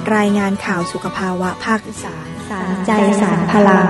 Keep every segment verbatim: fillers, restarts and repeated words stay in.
รายงานข่าวสุขภาวะภาคอีสานสารใจสารพลัง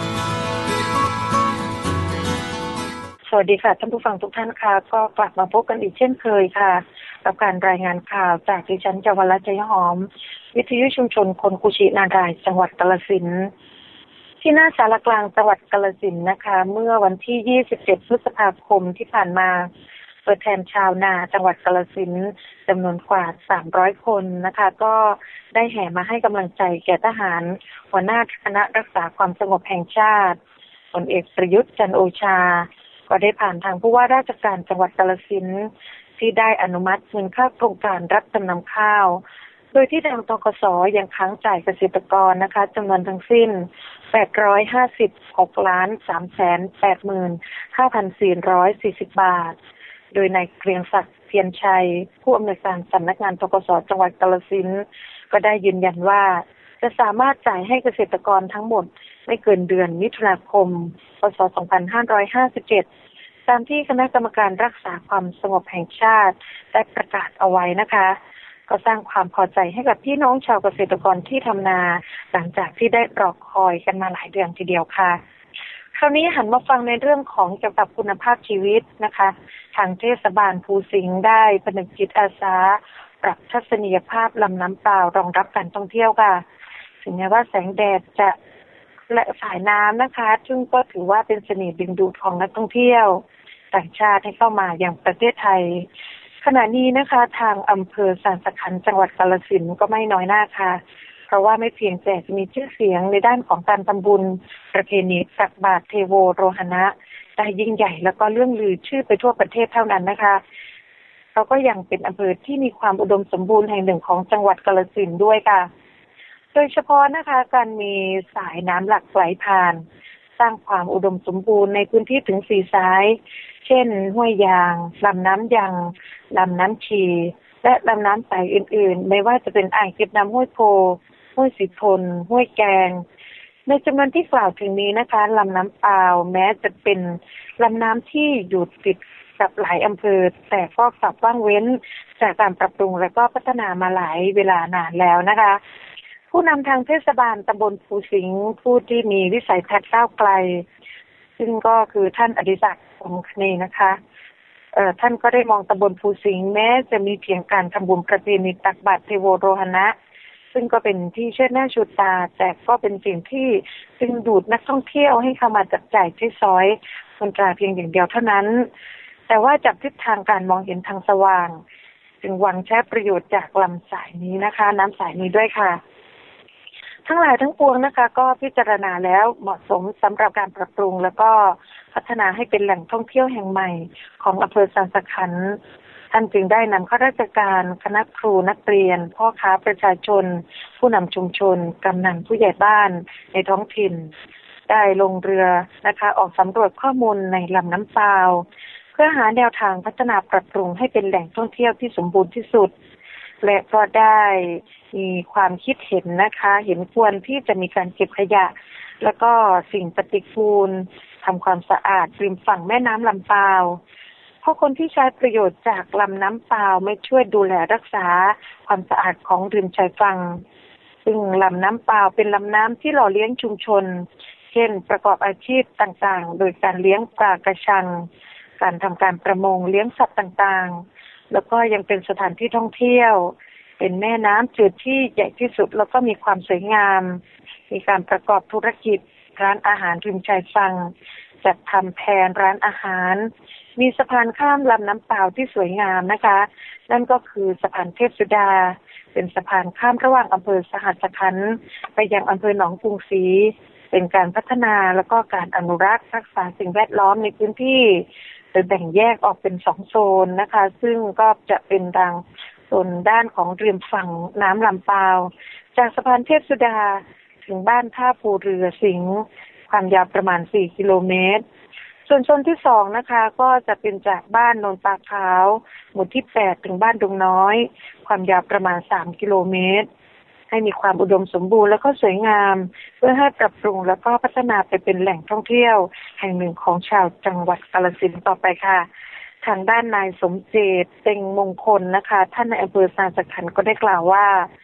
สวัสดีค่ะท่านผู้ฟังทุกท่านค่ะก็กลับมาพบกันอีกเช่นเคยค่ะกับการรายงานข่าวจากดิฉันจวรัตน์ ใจหอมวิทยุชุมชนคนกุชินารายจังหวัดกาฬสินธุ์ที่หน้าศาลากลางจังหวัดกาฬสินธุ์นะคะเมื่อวันที่ยี่สิบเจ็ดพฤษภาคมที่ผ่านมาตัวแทนชาวนาจังหวัดกาฬสินธุ์จำนวนกว่าสามร้อยคนนะคะก็ได้แห่มาให้กำลังใจแก่ทหารหัวหน้าคณะรักษาความสงบแห่งชาติพลเอกประยุทธ์จันทร์โอชาก็ได้ผ่านทางผู้ว่าราชการจังหวัดกาฬสินธุ์ที่ได้อนุมัติเงินค่าโครงการรับจำนำข้าวโดยที่ทางธกส.ยังค้างจ่ายเกษตรกรนะคะจำนวนทั้งสิ้นแปดร้อยห้าสิบหกล้านสามแสนแปดหมื่นห้าพันสี่ร้อยสี่สิบบาทโดยนายเกรียงศักดิ์เพียรชัยผู้อำนวยการสำนักงานธกส.จังหวัดกาฬสินธุ์ก็ได้ยืนยันว่าจะสามารถจ่ายให้เกษตรกรทั้งหมดไม่เกินเดือนมิถุนายนพ.ศ. สองพันห้าร้อยห้าสิบเจ็ดตามที่คณะกรรมการรักษาความสงบแห่งชาติได้ประกาศเอาไว้นะคะก็สร้างความพอใจให้กับพี่น้องชาวเกษตรกรที่ทำนาหลังจากที่ได้รอคอยกันมาหลายเดือนทีเดียวค่ะคราวนี้หันมาฟังในเรื่องของเกี่ยวกับคุณภาพชีวิตนะคะทางเทศบาลภูสิงห์ได้ผนึกจิตอาสาปรับทัศนียภาพลำน้ำเปล่ารองรับการท่องเที่ยวค่ะถึงแม้ว่าแสงแดดจะและสายน้ำนะคะซึ่งก็ถือว่าเป็นเสน่ห์ดึงดูดของนักท่องเที่ยวต่างชาติให้เข้ามาอย่างประเทศไทยขณะนี้นะคะทางอำเภอสานสะขันจังหวัดกาฬสินธุ์ก็ไม่น้อยหน้าค่ะเพราะว่าไม่เพียงแต่จะมีชื่อเสียงในด้านของการทำบุญประเพณีตักบาตรเทโวโรหณะได้ยิ่งใหญ่แล้วก็เรื่องลือชื่อไปทั่วประเทศเท่านั้นนะคะเขาก็ยังเป็นอำเภอที่มีความอุดมสมบูรณ์แห่งหนึ่งของจังหวัดกาฬสินธุ์ด้วยค่ะโดยเฉพาะนะคะการมีสายน้ำหลักไหลผ่านสร้างความอุดมสมบูรณ์ในพื้นที่ถึงสี่สายเช่นห้วยยางลำน้ำยังลำน้ำชีและลำน้ำสายอื่นๆไม่ว่าจะเป็นอ่างเก็บน้ำห้วยโพห้วยสีทนห้วยแกงในจำนวนที่กล่าวถึงนี้นะคะลำน้ำเปล่าแม้จะเป็นลำน้ำที่อยู่ติดกับหลายอำเภอแต่ก็กลับว่างเว้นจากการปรับปรุงและก็พัฒนามาหลายเวลานานแล้วนะคะผู้นำทางเทศบาลตำบลภูสิงห์ผู้ที่มีวิสัยทัศน์ก้าวไกลซึ่งก็คือท่านอดิศักดิ์สมคณีนะคะเอ่อท่านก็ได้มองตำบลภูสิงห์แม้จะมีเพียงการทำบุญประเพณีตักบาตรเทโวโรหณะซึ่งก็เป็นที่เชิดหน้าชูตาแต่ก็เป็นสิ่งที่ดึงดูดนักท่องเที่ยวให้เข้ามาจับจ่ายใช้สอยคนตราเพียงอย่างเดียวเท่านั้นแต่ว่าจากทิศทางการมองเห็นทางสว่างจึงหวังใช้ประโยชน์จากลำสายนี้นะคะน้ำสายนี้ด้วยค่ะทั้งหลายทั้งปวงนะคะก็พิจารณาแล้วเหมาะสมสำหรับการปรับปรุงแล้วก็พัฒนาให้เป็นแหล่งท่องเที่ยวแห่งใหม่ของอำเภอสานสะขันท่านจึงได้นำข้าราชการคณะครูนักเรียนพ่อค้าประชาชนผู้นำชุมชนกำนันผู้ใหญ่บ้านในท้องถิ่นได้ลงเรือนะคะออกสำรวจข้อมูลในลำน้ำเปล่าเพื่อหาแนวทางพัฒนาปรับปรุงให้เป็นแหล่งท่องเที่ยวที่สมบูรณ์ที่สุดและก็ได้มีความคิดเห็นนะคะเห็นควรที่จะมีการเก็บขยะแล้วก็สิ่งปฏิกูลทำความสะอาดริมฝั่งแม่น้ำลำเปล่าเพราะคนที่ใช้ประโยชน์จากลำน้ำเปล่าไม่ช่วยดูแลรักษาความสะอาดของริมชายฝั่งซึ่งลำน้ำเปล่าเป็นลำน้ำที่หล่อเลี้ยงชุมชนเช่นประกอบอาชีพต่างๆโดยการเลี้ยงปลากระชังการทำการประมงเลี้ยงสัตว์ต่างๆแล้วก็ยังเป็นสถานที่ท่องเที่ยวเป็นแม่น้ำจืดที่ใหญ่ที่สุดแล้วก็มีความสวยงามมีการประกอบธุรกิจร้านอาหารริมชายฝั่งจัดทำแพร้านอาหารมีสะพานข้ามลำน้ำเปล่าที่สวยงามนะคะนั่นก็คือสะพานเทพสุดาเป็นสะพานข้ามระหว่างอำเภอสหัสขันธ์ไปยังอำเภอหนองกรุงศรีเป็นการพัฒนาแล้วก็การอนุรักษ์รักษาสิ่งแวดล้อมในพื้นที่โดยแบ่งแยกออกเป็นสองโซนนะคะซึ่งก็จะเป็นดังโซนด้านของริมฝั่งน้ำลำเปล่าจากสะพานเทพสุดาถึงบ้านท่าภูเรือสิงห์ความยาวประมาณสี่กิโลเมตรส่วนโซนที่สองนะคะก็จะเป็นจากบ้านโนนตาขาวหมู่ที่แปดถึงบ้านดงน้อยความยาวประมาณสามกิโลเมตรให้มีความอุดมสมบูรณ์และก็สวยงามเพื่อให้ปรับปรุงแล้วก็พัฒนาไปเป็นแหล่งท่องเที่ยวแห่งหนึ่งของชาวจังหวัดกาฬสินธุ์ต่อไปค่ะทางด้านนายสมเจตเต็งมงคลนะคะท่านในอำเภอสานสะขันธ์ก็ได้กล่าวว่า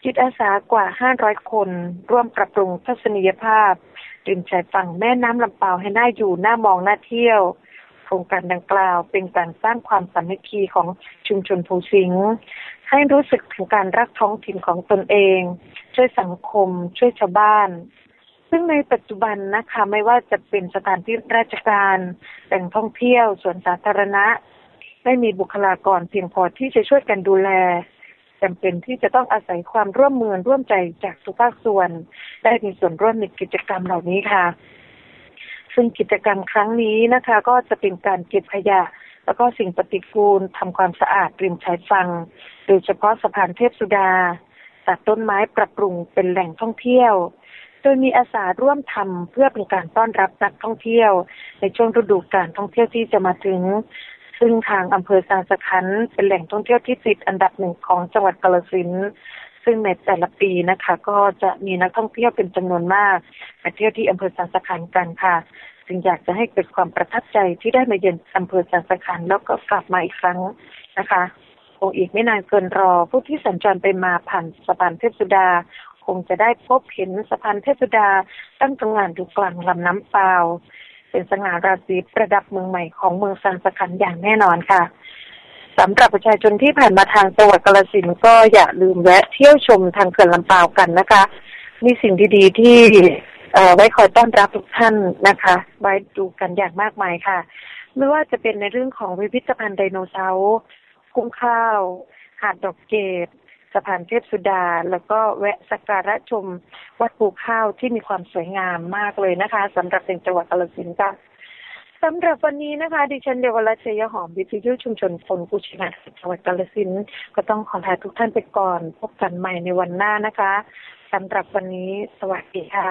จิตอาสากว่าห้าร้อยคนร่วมปรับปรุงทัศนียภาพริมชายฝั่งแม่น้ำลำปาวให้น่าอยู่น่ามองน่าเที่ยวโครงการดังกล่าวเป็นการสร้างความสามัคคีของชุมชนภูสิงห์ให้รู้สึกถึงการรักท้องถิ่นของตนเองช่วยสังคมช่วยชาวบ้านซึ่งในปัจจุบันนะคะไม่ว่าจะเป็นสถานที่ราชการแหล่งท่องเที่ยวสวนสาธารณะไม่มีบุคลากรเพียงพอที่จะช่วยกันดูแลจำเป็นที่จะต้องอาศัยความร่วมมือร่วมใจจากทุกภาคส่วนได้มีส่วนร่วมในกิจกรรมเหล่านี้ค่ะซึ่งกิจกรรมครั้งนี้นะคะก็จะเป็นการเก็บขยะแล้วก็สิ่งปฏิกูลทำความสะอาดริมชายฝั่งโดยเฉพาะสะพานเทพสุดาตัดต้นไม้ปรับปรุงเป็นแหล่งท่องเที่ยวโดยมีอาสาร่วมทำเพื่อเป็นการต้อนรับนักท่องเที่ยวในช่วงฤดูกาลท่องเที่ยวที่จะมาถึงซึ่งทางอำเภอสานสะขันเป็นแหล่งท่องเที่ยวที่ติดอันดับหนึ่งของจังหวัดกาฬสินธุ์ซึ่งในแต่ละปีนะคะก็จะมีนักท่องเที่ยวเป็นจำนวนมากมาเที่ยวที่อำเภอสานสะขันกันค่ะจึงอยากจะให้เกิดความประทับใจที่ได้มาเยือนอำเภอสานสะขันแล้วก็กลับมาอีกครั้งนะคะคงอีกไม่นานเกินรอผู้ที่สัญจรไปมาผ่านสะพานเทพสุดาคงจะได้พบเห็นสะพานเทพสุดาตั้งตระหง่านอยู่กลางลำน้ำปาวเป็นสง่าราศีประดับเมืองใหม่ของเมืองสานสะขันอย่างแน่นอนค่ะสำหรับประชาชนที่ผ่านมาทางจังหวัดกาฬสินธุ์ก็อย่าลืมแวะเที่ยวชมทางเขื่อนลำปาวกันนะคะมีสิ่งดีๆที่เอ่อไว้คอยต้อนรับทุกท่านนะคะไว้ดูกันอย่างมากมายค่ะไม่ว่าจะเป็นในเรื่องของพิพิธภัณฑ์ไดโนเสาร์คุ้มข้าวหาดดอกเกดสะพานเทพสุดาแล้วก็แวะสักการะชมวัดภูข้าวที่มีความสวยงามมากเลยนะคะสำหรับในจังหวัดกาฬสินธุ์ค่ะสำหรับวันนี้นะคะดิฉันเดวรัชยหอมวิทยุชุมชนคนกุชินาจังหวัดกาฬสินธุ์ก็ต้องขอลาทุกท่านไปก่อนพบกันใหม่ในวันหน้านะคะสำหรับวันนี้สวัสดีค่ะ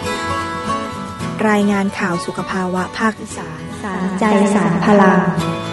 รายงานข่าวสุขภาวะภาคอีสานสารใจสารพลัง